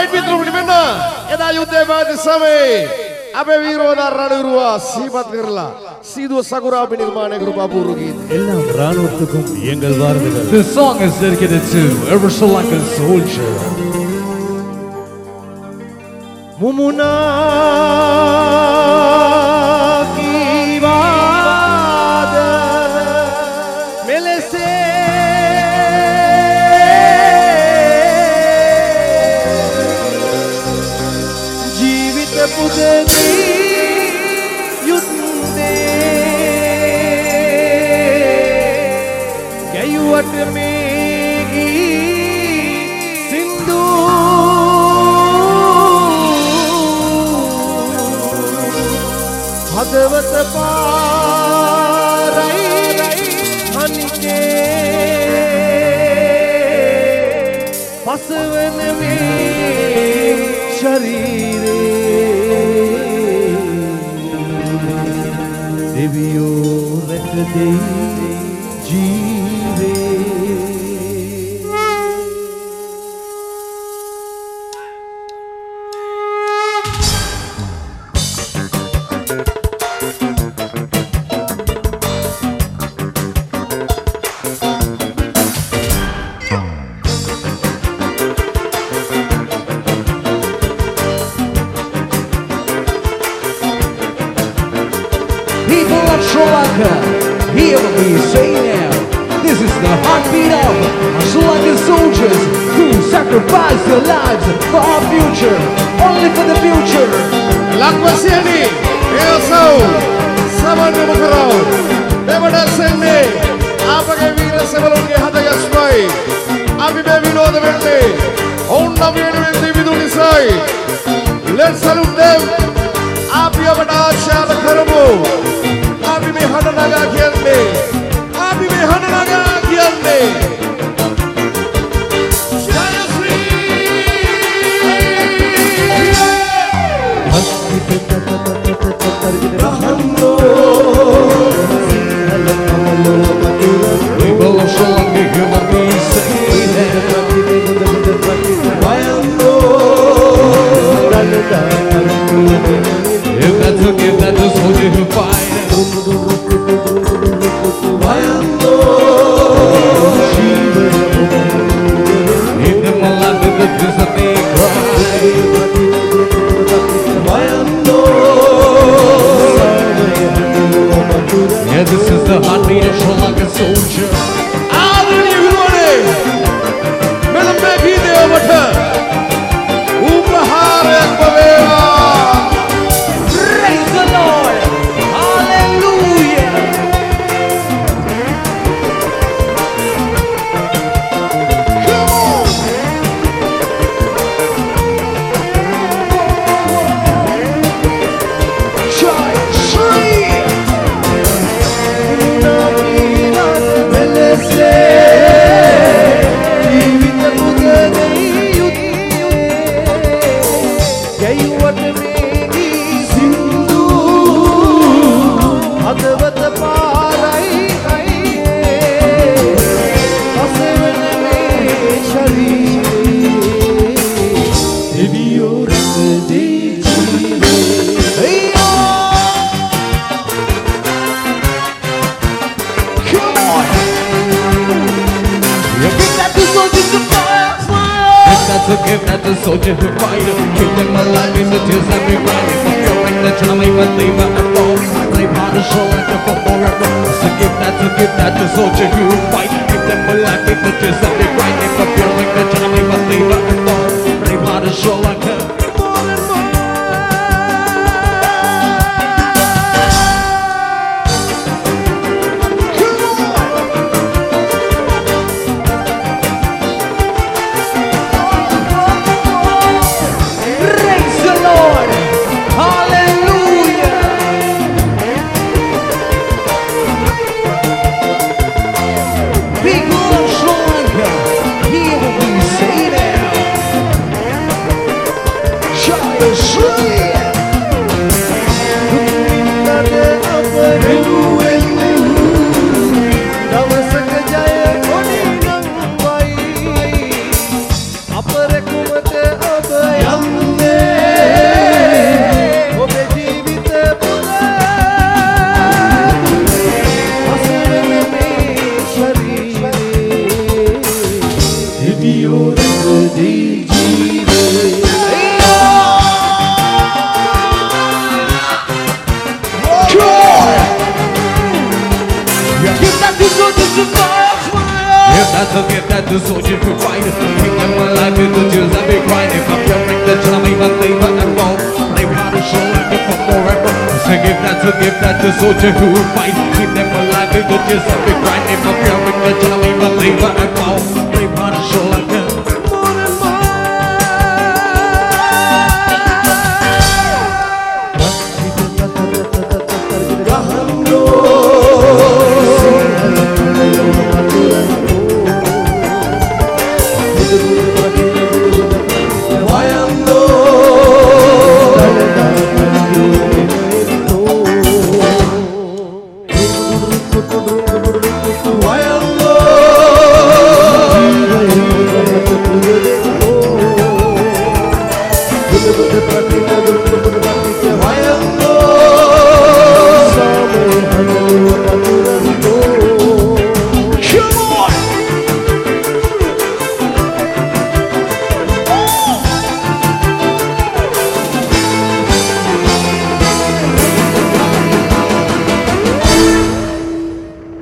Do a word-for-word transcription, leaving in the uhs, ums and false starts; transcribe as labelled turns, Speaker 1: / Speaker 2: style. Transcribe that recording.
Speaker 1: පිටුරු නිවෙන්න එදා යුද්ධය පැවති සමයේ අපේ වීරෝදා රණවිරුවා සීපත් කරලා සීදුව සකුරා අපි නිර්මාණය කරපු අපූර්ව ගීතය.
Speaker 2: எல்லாம் ராணுவத்துக்கும் எங்கள் வார்த்தைகள்.
Speaker 3: This song is dedicated to every Sri Lankan soldier.
Speaker 1: Mumuna kiwada melese jeevitha pudani yudde gayuwata megi sindhu हदवत पाराई हनिके पसवन में शरीरे देवियों रख दे जीवे
Speaker 3: Sri Lanka, hear what we say now. This is the heartbeat of our Sri Lankan soldiers who sacrifice their lives for our future, only for the future.
Speaker 1: Lakwasiani, Elsau, Samanya Mukarau, Devada Sende, Apage Veera Sevalunge Hadagasmai, Abibe Vinoda Vende, Onna Vendi Vidunisai. Let's salute them. Abiyabada Shala Karamu. Abi me hananaga kiyande Abi me hananaga kiyande Jaya Shri Rahando
Speaker 3: We will show you what we say
Speaker 1: Vayando
Speaker 3: You got to give that to soldier who fight.
Speaker 1: Vayando
Speaker 3: In the land of the desert they cry.
Speaker 1: Vayando
Speaker 3: Yeah, this is the heartbeat of Sri Lankan soldier.
Speaker 1: Adani Vilwane Melambe Gide Avata Upaharak Paveva
Speaker 3: Praise the Lord. Hallelujah. To give that to soldier who fight, keep them alive in the tears that we cry. Fulfilling the dream, even leave and fall. Brave heart is Sri Lanka for forever. So give that to give that to soldier who fight, keep them alive in the tears that we cry. Fulfilling the dream, even leave and fall. Brave heart is Sri Lanka. so give that to soldiers who fight. Keep them alive with the tears that be crying. If I'm your ring, then tell me what they want and won't. Brave heart and soul and give for more and more. So give that to give that to soldiers who fight. Keep them alive with the tears that be crying. If I'm your ring, then tell me what they want and won't. Brave heart and soul and